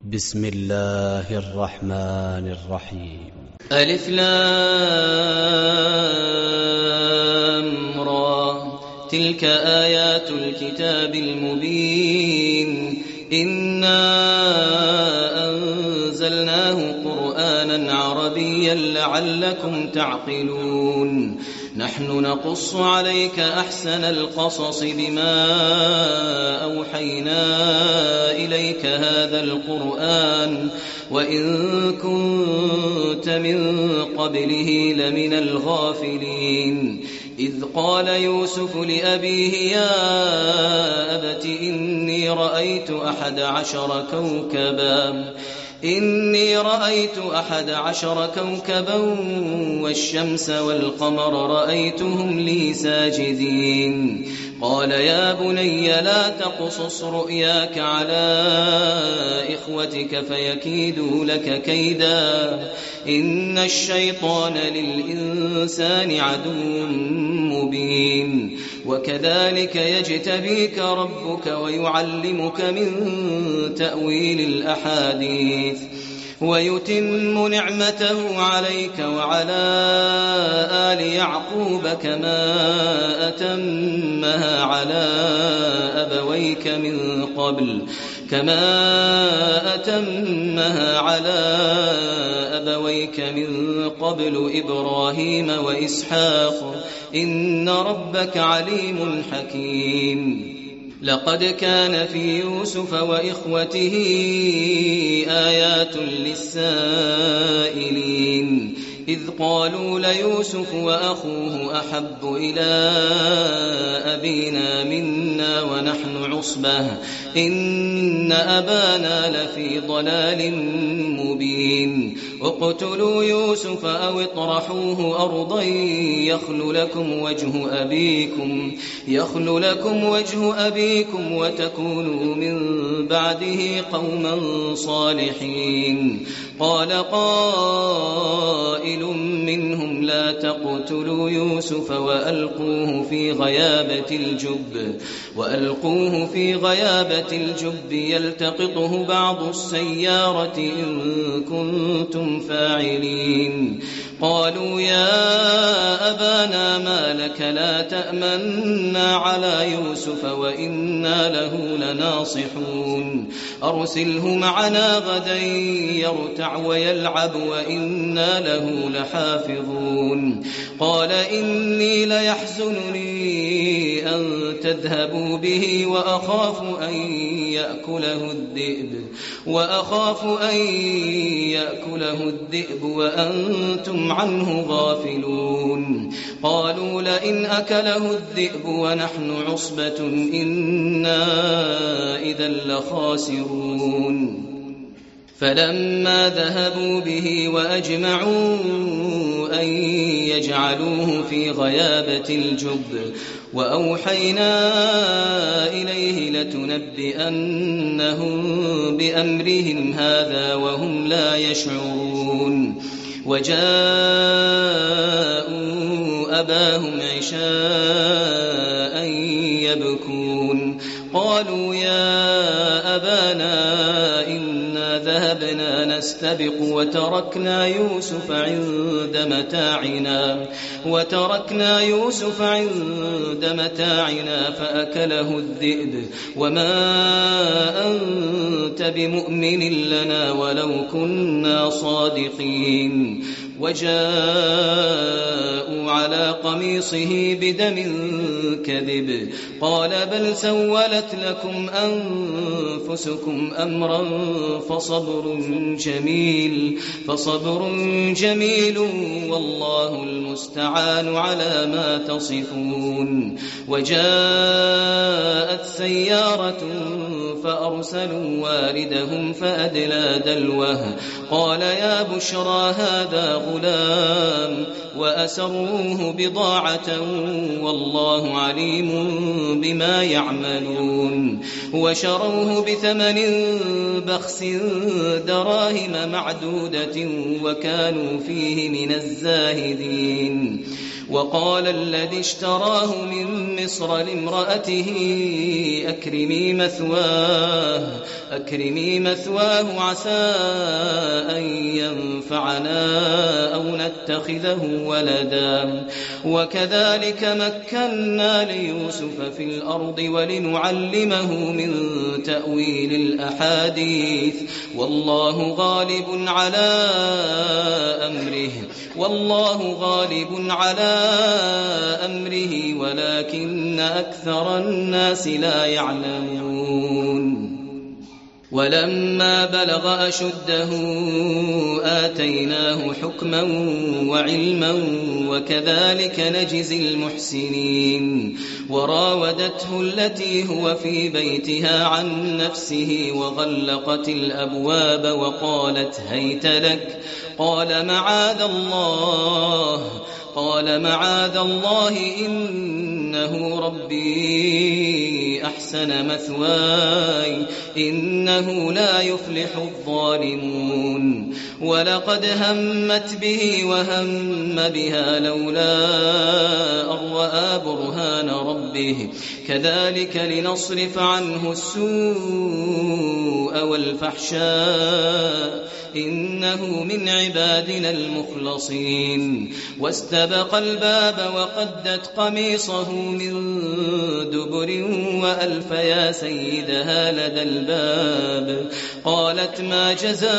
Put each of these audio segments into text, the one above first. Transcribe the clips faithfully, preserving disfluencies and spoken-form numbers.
بسم الله الرحمن الرحيم. ألف لام را تلك آيات الكتاب المبين إنا أنزلناه قرآنا عربيا لعلكم تعقلون نحن نقص عليك أحسن القصص بما أوحينا إليك هذا القرآن وإن كنت من قبله لمن الغافلين إذ قال يوسف لأبيه يا أبت إني رأيت أحد عشر كوكبا إني رأيت أحد عشر كوكبا والشمس والقمر رأيتهم لي ساجدين قال يا بني لا تقصص رؤياك على إخوتك فيكيدوا لك كيدا إن الشيطان للإنسان عدو مبين وكذلك يجتبيك ربك ويعلمك من تأويل الأحاديث ويتم نعمته عليك وعلى آل يعقوب كما أتمها على أبويك من قبل كما أتمها على أبويك من قبل إبراهيم وإسحاق إن ربك عليم حكيم لقد كان في يوسف وإخوته آيات للسائلين إذ قالوا ليوسف وأخوه أحب إلى أبينا منا ونحن عصبة إن أبانا لفي ضلال مبين اقتلوا يوسف أو اطرحوه أرضا يخل لكم وجه أبيكم يخل لكم وجه أبيكم وتكونوا من بعده قوما صالحين قال قائل منهم لا تقتلوا يوسف وألقوه في غيابة الجب وألقوه في غيابة الجب يلتقطه بعض السيارة إن كنتم فاعلين قالوا يا أبانا ما لك لا تأمنا على يوسف وإنا له لناصحون أرسله معنا غدا يرتع ويلعب وإنا له لحافظون قال إني ليحزنني أن تذهبوا به وأخاف أن يأكله الذئب وأخاف أن يأكله الذئب وأنتم عنه غافلون قالوا لئن أكله الذئب ونحن عصبة إنا إذا لخاسرون فلما ذهبوا به وأجمعوا أن يجعلوه في غيابة الجب وأوحينا إليه لتنبئنهم بأمرهم هذا وهم لا يشعرون وجاءوا أباهم عشاء يبكون قالوا يا أبانا إنا ذهبنا نستبق وتركنا يوسف عند متاعنا وتركنا يوسف عند متاعنا فأكله الذئب وما أنت بمؤمن لنا ولو كنا صادقين وجاءوا على قميصه بدم كذب قال بل سولت لكم أنفسكم أمرا فصبر جميل فصبر جميل والله المستعان على ما تصفون وجاءت سيارة فأرسلوا واردهم فأدلى دلوه قال يا بشرى هذا غلام وأسروه بضاعة والله عليم بما يعملون وشروه بثمن بخس دراهم معدودة وكانوا فيه من الزاهدين وقال الذي اشتراه من مصر لامرأته أكرمي مثواه أكرمي مثواه عسى أن ينفعنا أو نتخذه ولدا وكذلك مكنا ليوسف في الأرض ولنعلمه من تأويل الأحاديث والله غالب على أمره والله غالب على أمره ولكن أكثر الناس لا يعلمون ولما بلغ أشده آتيناه حكما وعلما وكذلك نجزي المحسنين وراودته التي هو في بيتها عن نفسه وغلقت الأبواب وقالت هيت لك قال معاذ الله قال معاذ الله إنه ربي أحسن مثواي إنه لا يفلح الظالمون ولقد همت به وهم بها لولا أن رأى برهان ربه كذلك لنصرف عنه السوء والفحشاء إنه من عبادنا المخلصين واستبق الباب وقدت قميصه من دبر وألف يا سيدها لدى الباب قالت ما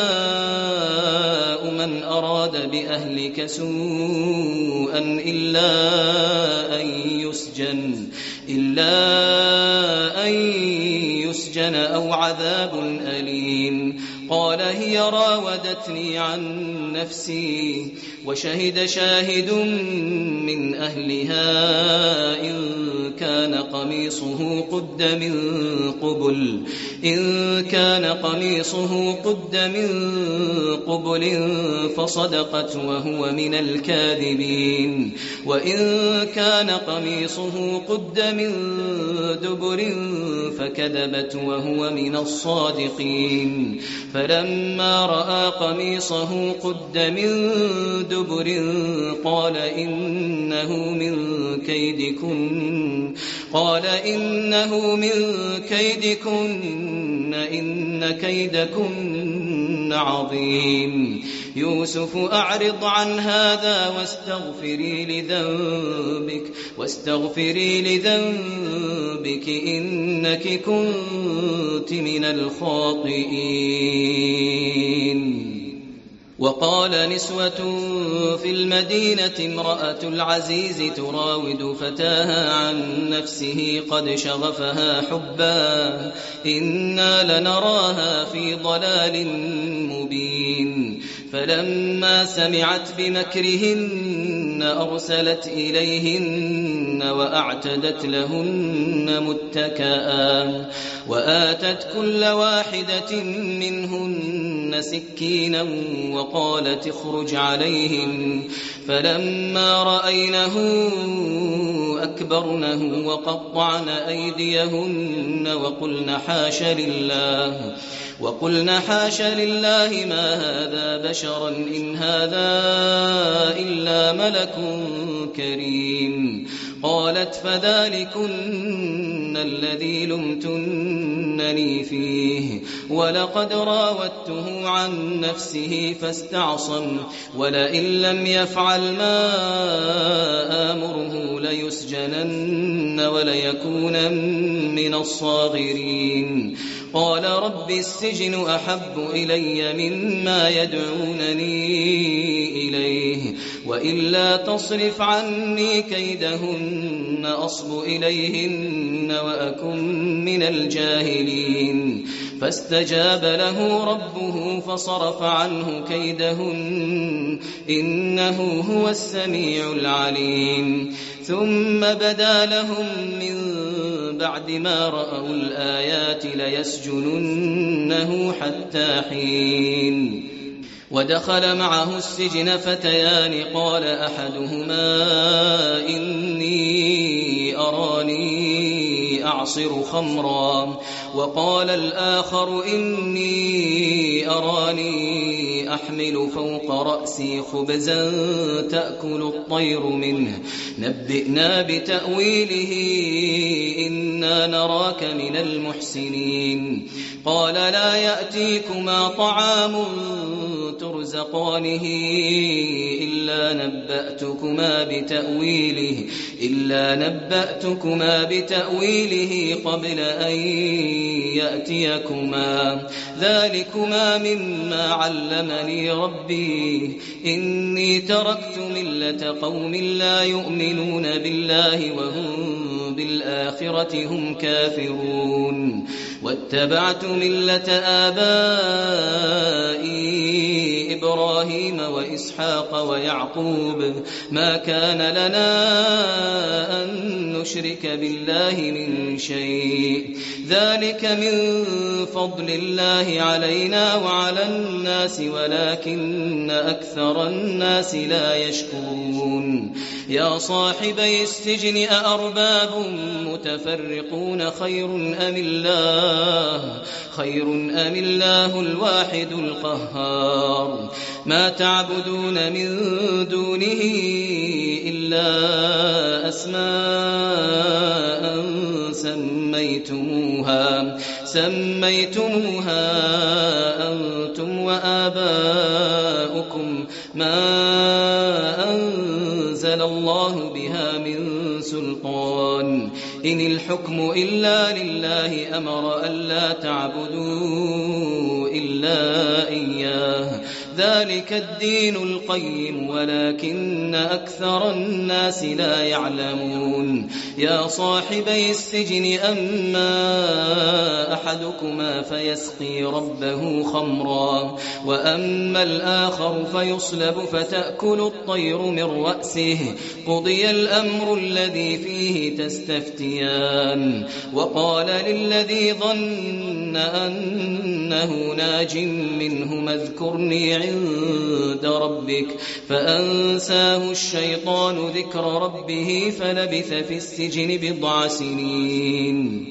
جزاء من أراد بأهلك سوءا إلا أن يسجن إلا أن يسجن أو عذاب أليم قال هي راودتني عن نفسي وشهد شاهد من أهلها إن كان قميصه قد من قبل إن كان قميصه قد من قبل فصدقت وهو من الكاذبين وإن كان قميصه قد من دبر فكذبت وهو من الصادقين فلما رأى قميصه قد من دبر قال إنه من كيدكن قال إنه من كيدكن إن كيدكن عظيم يوسف أعرض عن هذا واستغفري لذنبك واستغفري لذنبك إنك كنت من الخاطئين وقال نسوة في المدينة امرأة العزيز تراود فتاها عن نفسه قد شغفها حبا إنا لنراها في ضلال مبين فلما سمعت بمكرهن أرسلت إليهن وأعتدت لهن متكئا وآتت كل واحدة منهن سكينا وقالت اخرج عليهم فلما رأينه أكبرنه وقطعن أيديهن وقلن حاش لله وقلن حاش لله ما هذا بشرا إن هذا إلا ملك كريم قالت فذلكن الذي لمتنني فيه ولقد راودته عن نفسه فاستعصم ولئن لم يفعل ما آمره ليسجنن وليكون من الصاغرين قال رب السجن أحب إلي مما يدعونني إليه وإلا تصرف عني كيدهن أصب إليهن وأكن من الجاهلين فاستجاب له ربه فصرف عنه كيدهن إنه هو السميع العليم ثم بدا لهم من بعد ما رأوا الآيات ليسجننه حتى حين ودخل معه السجن فتيان قال أحدهما إني أراني أعصر خمرا وقال الآخر إني أراني أحمل فوق رأسي خبزا تأكل الطير منه نبئنا بتأويله إنا نراك من المحسنين قال لا يأتيكما طعام ترزقانه إلا نبأتكما بتأويله إلا نبأتكما بتأويله قبل أن يأتيكما ذلكما مما علمني ربي إني تركت ملة قوم لا يؤمنون بالله وهم بالآخرة هم كافرون واتبعت ملة آبائي إبراهيم وإسحاق ويعقوب ما كان لنا أن نشرك بالله من شيء ذلك من فضل الله علينا وعلى الناس ولكن أكثر الناس لا يشكرون يا صاحبي السجن أأرباب متفرقون خير أم الله خير أم الله الواحد القهار ما تعبدون من دونه إلا أسماء سميتموها سميتموها أنتم وآباؤكم ما أنزل الله بها من سلطان إن الحكم إلا لله أمر ألا تعبدوا إلا إياه ذلك الدين القيم ولكن أكثر الناس لا يعلمون يا صاحبي السجن أما أحدكما فيسقي ربه خمرا وأما الآخر فيصلب فتأكل الطير من رأسه قضي الأمر الذي فيه تستفتيان وقال للذي ظن أنه ناج منهما اذكرني عند ربك فأنساه الشيطان ذكر ربه فلبث في السجن بضع سنين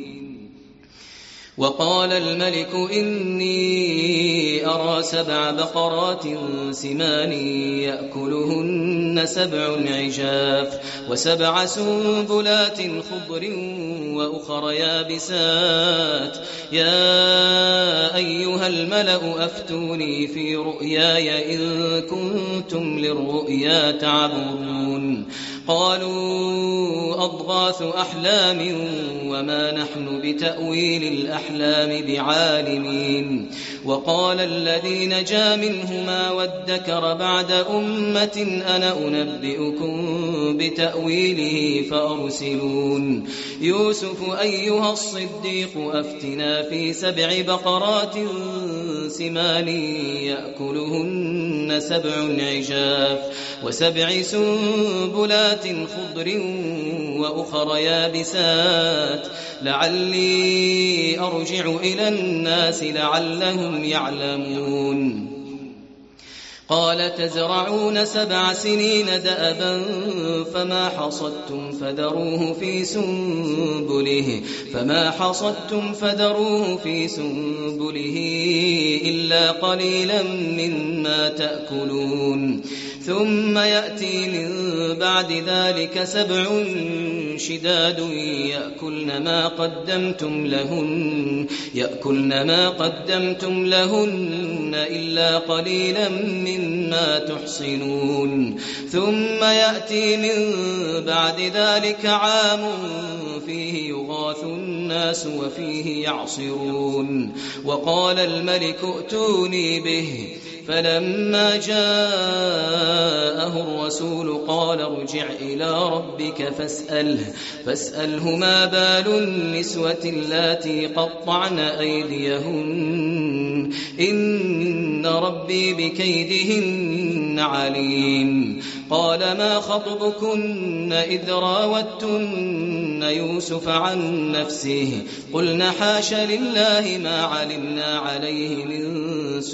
وقال الملك إني أرى سبع بقرات سمان يأكلهن سبع عجاف وسبع سنبلات خضر وأخر يابسات يا أيها الملأ أفتوني في رؤياي إن كنتم للرؤيا تعبرون قالوا أضغاث أحلام وما نحن بتأويل الأحلام بعالمين وقال الذي نجا منهما وادكر بعد أمة أنا أنبئكم بتأويله فأرسلون يوسف أيها الصديق أفتنا في سبع بقرات سمان يأكلهن سبع عجاف وسبع سنبلات خضر وأخر يابسات لعلي أرجع إلى الناس لعلهم يعلمون قال تزرعون سبع سنين دأبا فما حصدتم فذروه في سنبله فما حصدتم فذروه في سنبله إلا قليلا مما تأكلون ثم يأتي من بعد ذلك سبع شداد يأكلن ما قدمتم لهن يأكلن ما قدمتم لهن إلا قليلا مما تحصنون ثم يأتي من بعد ذلك عام فيه يغاث الناس وفيه يعصرون وقال الملك ائتوني به فلما جاءه الرسول قال ارجع إلى ربك فاسأله, فاسأله ما بال النسوة اللاتي قطعن أيديهن إن ربي بكيدهن عليم قال ما خطبكن إذ راوتن يوسف عن نفسه قلنا حاش لله ما علمنا عليه من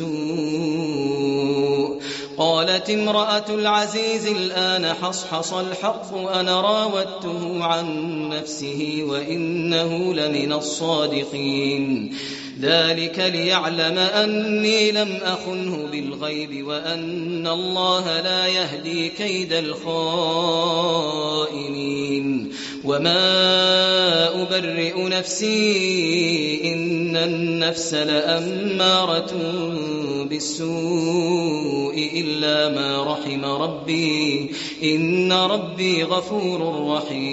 سوء قالت امرأة العزيز الآن حصحص الحق أنا راودته عن نفسه وإنه لمن الصادقين ذلك ليعلم أني لم أخنه بالغيب وأن الله لا يهدي كيد الخائنين وما أبرئ نفسي إن النفس لأمارة بالسوء إلا ما رحم ربي إن ربي غفور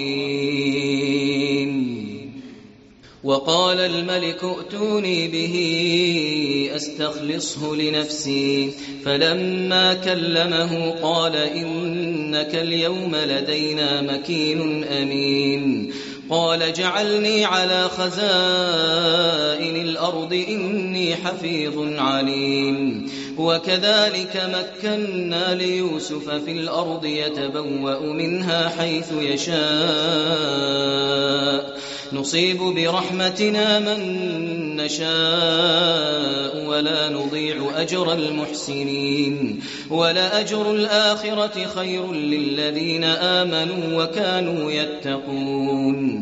رحيم وقال الملك ائتوني به أستخلصه لنفسي فلما كلمه قال إنك اليوم لدينا مكين أمين قال جعلني على خزائن الأرض إني حفيظ عليم وكذلك مكنا ليوسف في الأرض يتبوأ منها حيث يشاء نصيب برحمتنا من نشاء ولا نضيع أجر المحسنين ولأجر الآخرة خير للذين آمنوا وكانوا يتقون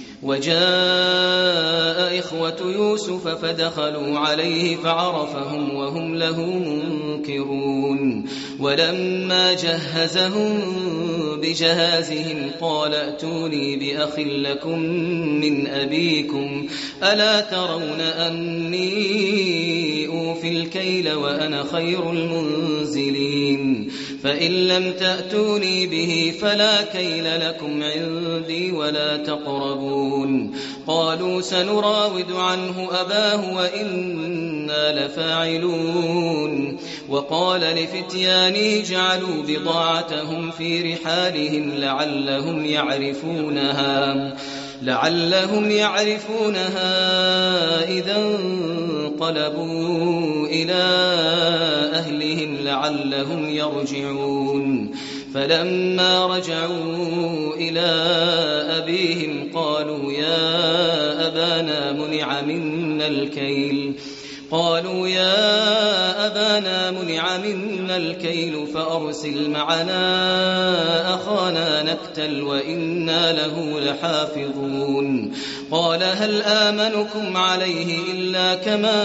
وجاء إخوة يوسف فدخلوا عليه فعرفهم وهم له منكرون ولما جهزهم بجهازهم قال ائتوني بأخ لكم من أبيكم ألا ترون أني أوفي الكيل وأنا خير المنزلين فإن لم تأتوني به فلا كيل لكم عندي ولا تقربون قالوا سنراود عنه أباه وإنا لفاعلون وقال لفتيانه جعلوا بضاعتهم في رحالهم لعلهم يعرفونها لعلهم يعرفونها إذا انقلبوا إلى أهلهم لعلهم يرجعون فلما رجعوا إلى أبيهم قالوا يا أبانا منع منا الكيل قالوا يا أبانا منع منا الكيل فأرسل معنا أخانا نكتل وإنا له لحافظون قال هل آمنكم عليه إلا كما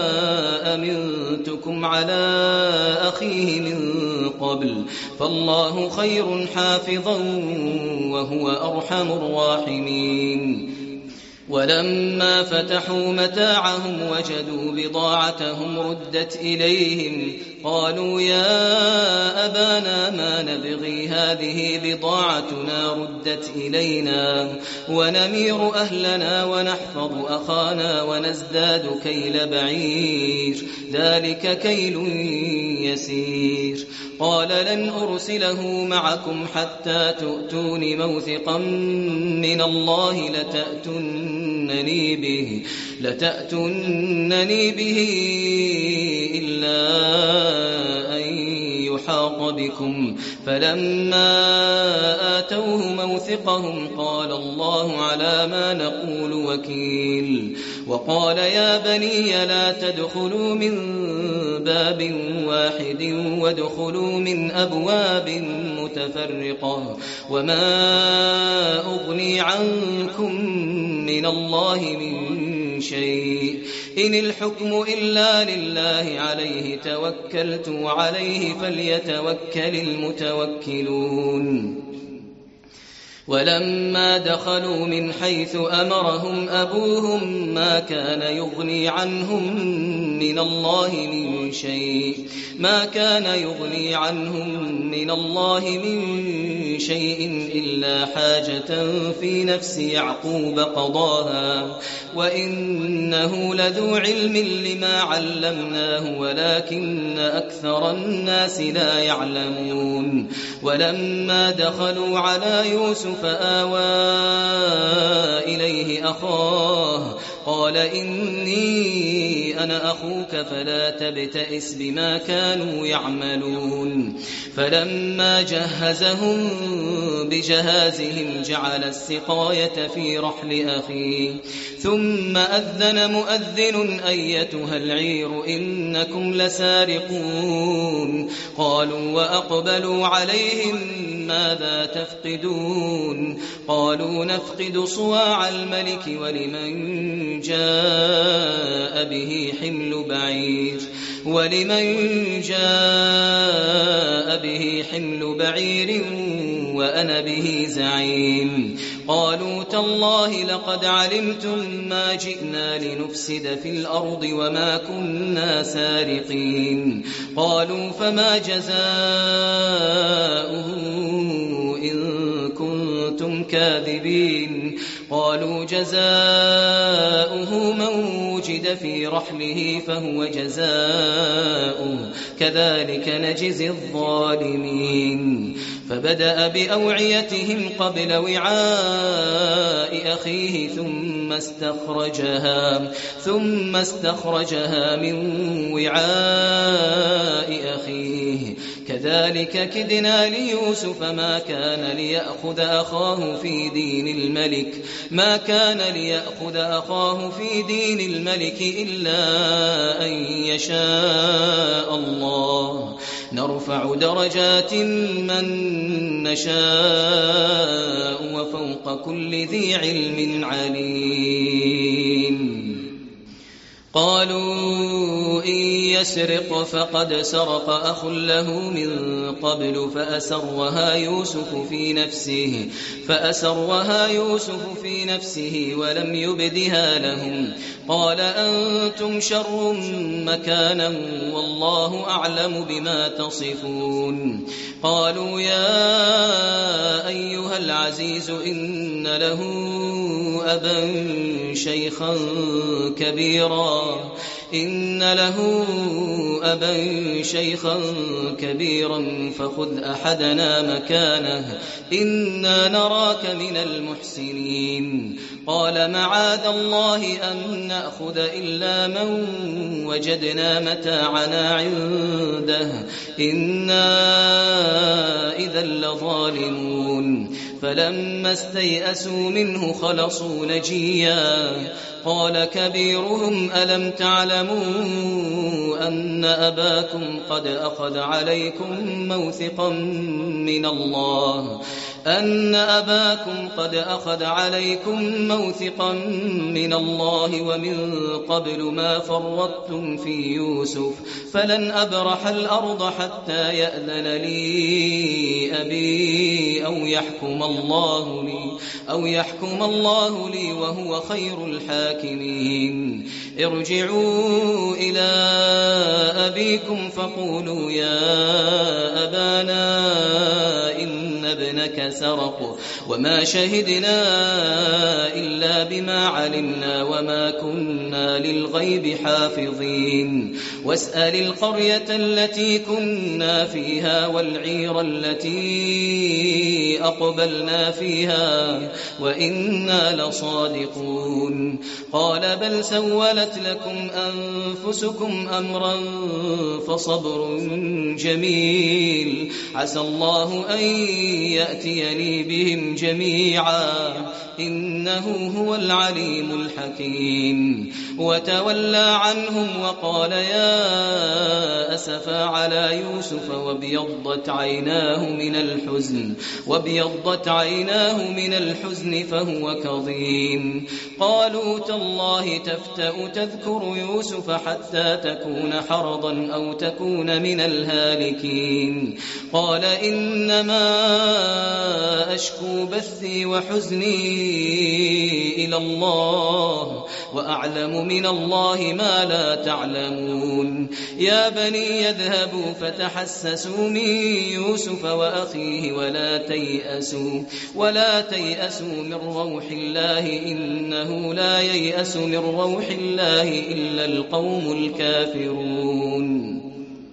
أمنتكم على أخيه من قبل فالله خير حافظا وهو أرحم الراحمين ولما فتحوا متاعهم وجدوا بضاعتهم ردت إليهم قالوا يا أبانا ما نبغي هذه بضاعتنا ردت إلينا ونمير أهلنا ونحفظ أخانا ونزداد كيل بعير ذلك كيل يسير قال لن أرسله معكم حتى تؤتون موثقا من الله لتأتونني به لتأتونني به إلا أن يحاط بكم فلما آتوه موثقهم قال الله على ما نقول وكيل وقال يا بني لا تدخلوا من باب واحد وادخلوا من أبواب متفرقة وما أغني عنكم من الله من شيء إن الحكم إلا لله عليه توكلت وعليه فليتوكل المتوكلون ولما دخلوا من حيث أمرهم أبوهم ما كان يغني عنهم من الله من شيء ما كان يغني عنهم من الله من شيء إلا حاجة في نفس يعقوب قضاها وإنه لذو علم لما علمناه ولكن أكثر الناس لا يعلمون ولما دخلوا على يوسف فآوى إليه أخاه قال إني أنا أخوك فلا تبتئس بما كانوا يعملون فلما جهزهم بجهازهم جعل السقاية في رحل أخيه ثم أذن مؤذن أيتها العير إنكم لسارقون قالوا وأقبلوا عليهم ماذا تفقدون قالوا نفقد صواع الملك ولمن جاء به حمل بعير ولمن جاء به حمل بعير وأنا به زعيم قالوا تالله لقد علمتم ما جئنا لنفسد في الأرض وما كنا سارقين قالوا فما جزاؤه إن كنتم كاذبين قالوا جزاؤه من وجد في رحله فهو جزاؤه كذلك نجزي الظالمين فبدأ بأوعيتهم قبل وعاء أخيه ثم استخرجها ثم استخرجها من وعاء أخيه كذلك كدنا ليوسف ما كان ليأخذ أخاه في دين الملك ما كان ليأخذ أخاه في دين الملك إلا أن يشاء الله نرفع درجات من نشاء وفوق كل ذي علم عليم قالوا إن يسرق فقد سرق أخ له من قبل فأسرها يوسف في نفسه فأسرها يوسف في نفسه ولم يبدها لهم قال أنتم شر مكانا والله أعلم بما تصفون قالوا يا أيها العزيز إن له أبا شيخا كبيرا إن له أبا شيخا كبيرا فخذ أحدنا مكانه إنا نراك من المحسنين قال معاذ الله أن نأخذ إلا من وجدنا متاعنا عنده إنا إذا لظالمون فلما استيئسوا منه خلصوا نجيا قال كبيرهم ألم تعلموا أن أباكم قد أخذ عليكم موثقا من الله أن أباكم قد أخذ عليكم موثقا من الله ومن قبل ما فرطتم في يوسف فلن أبرح الأرض حتى يأذن لي أبي أو يحكم الله لي أو يحكم الله لي وهو خير الحاكمين ارجعوا إلى أبيكم فقولوا يا أبانا إن ابنك سرق وما شهدنا إلا بما علمنا وما كنا للغيب حافظين واسأل القرية التي كنا فيها والعير التي أقبلنا فيها وإنا لصادقون قال بل سولت لكم أنفسكم أمرا فصبر جميل عسى الله أن يأتيني بهم جميعا إنه هو العليم الحكيم وتولى عنهم وقال يا أسفا على يوسف وابيضت عيناه من الحزن وابيضت عيناه من الحزن فهو كظيم قالوا تالله تفتأ تذكر يوسف حتى تكون حرضا أو تكون من الهالكين قال إنما أشكو بثي وحزني إلى الله وأعلم من الله ما لا تعلمون يا بني يذهبوا فتحسسوا من يوسف وأخيه ولا تيأسوا ولا تيأسوا من روح الله إنه لا ييأس من روح الله إلا القوم الكافرون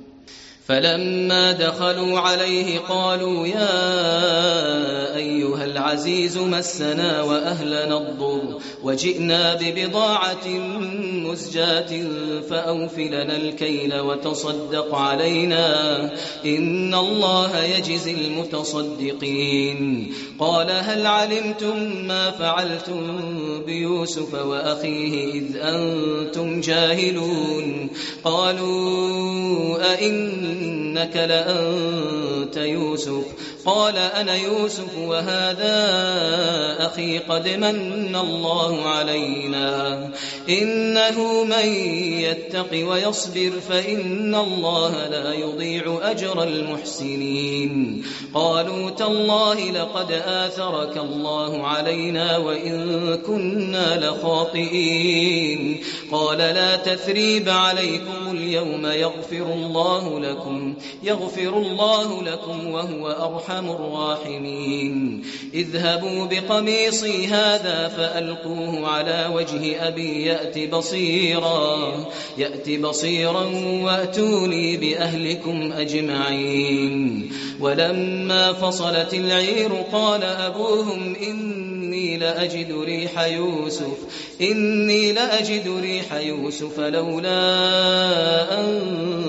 فلما دخلوا عليه قالوا يا أيها العزيز مسنا وأهلنا الضر وجئنا ببضاعة مزجاة فأوفلنا الكيل وتصدق علينا إن الله يجزي المتصدقين قال هل علمتم ما فعلتم بيوسف وأخيه إذ أنتم جاهلون قالوا أئن إنك لأنت يوسف قال أنا يوسف وهذا أخي قد من الله علينا إنه من يتق ويصبر فإن الله لا يضيع أجر المحسنين قالوا تالله لقد آثرك الله علينا وإن كنا لخاطئين قال لا تثريب عليكم اليوم يغفر الله لكم يغفر الله لكم وهو أرحم الراحمين اذهبوا بقميصي هذا فألقوه على وجه أبي يأت بصيرا يأت بصيرا وأتوني بأهلكم أجمعين ولما فصلت العير قال أبوهم إني لأجد ريح يوسف إني لأجد ريح يوسف لولا أن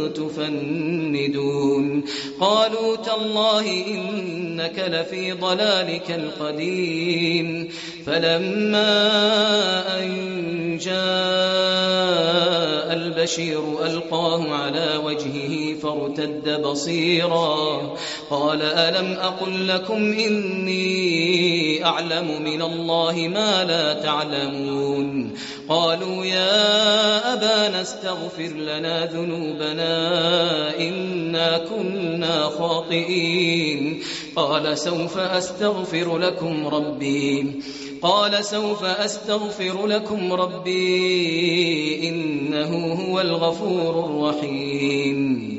تفندون قالوا تالله إنك لفي ضلالك القديم فلما أن جاء البشير ألقاه على وجهه فارتد بصيرا قال ألم أقل لكم إني أعلم من الله ما لا تعلمون قالوا يا أبانا استغفر لنا ذنوبنا إنا كنا خاطئين قال سوف أستغفر لكم ربي قال سوف أستغفر لكم ربي إنه هو الغفور الرحيم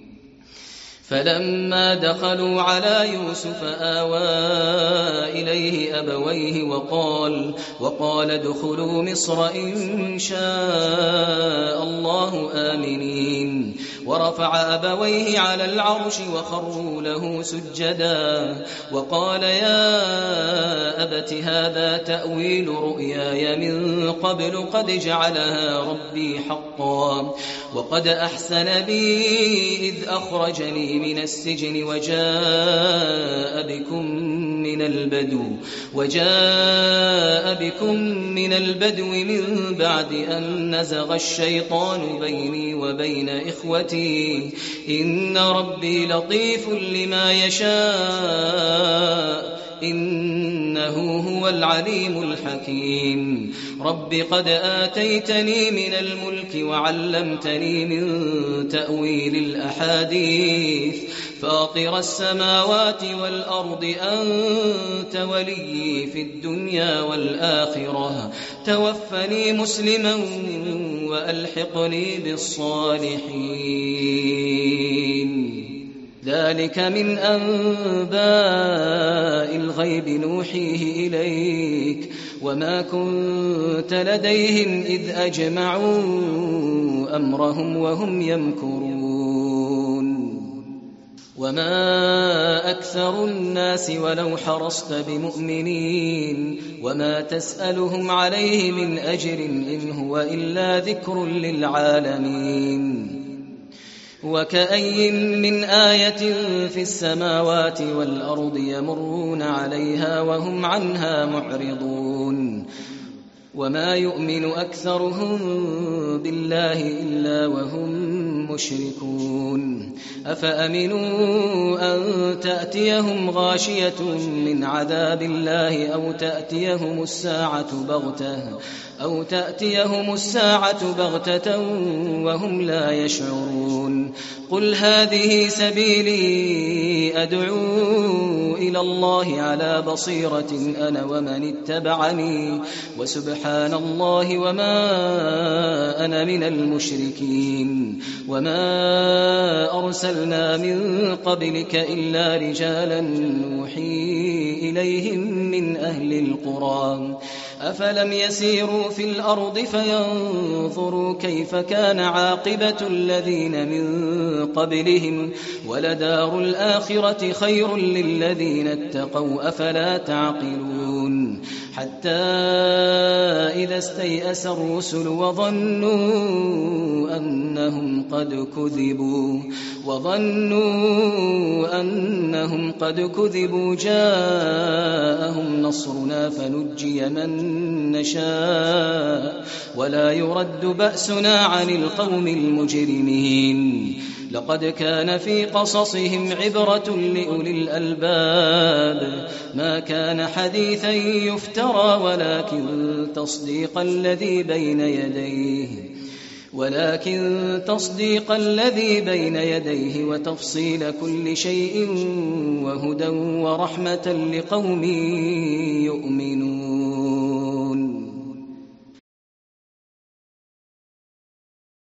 فلما دخلوا على يوسف آوى إليه أبويه وقال وقال ادخلوا مصر إن شاء الله آمنين ورفع أبويه على العرش وخروا له سجدا وقال يا أبت هذا تأويل رؤياي من قبل قد جعلها ربي حقا وقد أحسن بي إذ أخرجني من السجن وجاء بكم من البدو وجاء بكم من البدو من بعد أن نزغ الشيطان بيني وبين إخوتي إن ربي لطيف لما يشاء إنه هو العليم الحكيم رب قد آتيتني من الملك وعلمتني من تأويل الأحاديث فاطر السماوات والأرض أنت ولي في الدنيا والآخرة توفني مسلما وألحقني بالصالحين ذلك من أنباء الغيب نوحيه إليك وما كنت لديهم إذ أجمعوا أمرهم وهم يمكرون وما أكثر الناس ولو حرصت بمؤمنين وما تسألهم عليه من أجر إن هو إلا ذكر للعالمين وكأي من آية في السماوات والأرض يمرون عليها وهم عنها معرضون وما يؤمن أكثرهم بالله إلا وهم مشركون أفأمنوا أن تأتيهم غاشية من عذاب الله أو تأتيهم الساعة بغتة أو تأتيهم الساعة بغتة وهم لا يشعرون قل هذه سبيلي أدعو إلى الله على بصيرة أنا ومن اتبعني وسبحان الله وما أنا من المشركين وما أرسلنا من قبلك إلا رجالا نوحي إليهم من أهل القرى أفلم يسيروا في الأرض فينظروا كيف كان عاقبة الذين من قبلهم ولدار الآخرة خير للذين اتقوا أفلا تعقلون حتى إذا استيأس الرسل وظنوا أنهم أنهم قد كذبوا وظنوا أنهم قد كذبوا جاءهم نصرنا فنجي من نشاء ولا يرد بأسنا عن القوم المجرمين لقد كان في قصصهم عبرة لأولي الألباب ما كان حديثا يفترى ولكن تصديق الذي بين يديه ولكن تصديق الذي بين يديه وتفصيل كل شيء وهدى ورحمة لقوم يؤمنون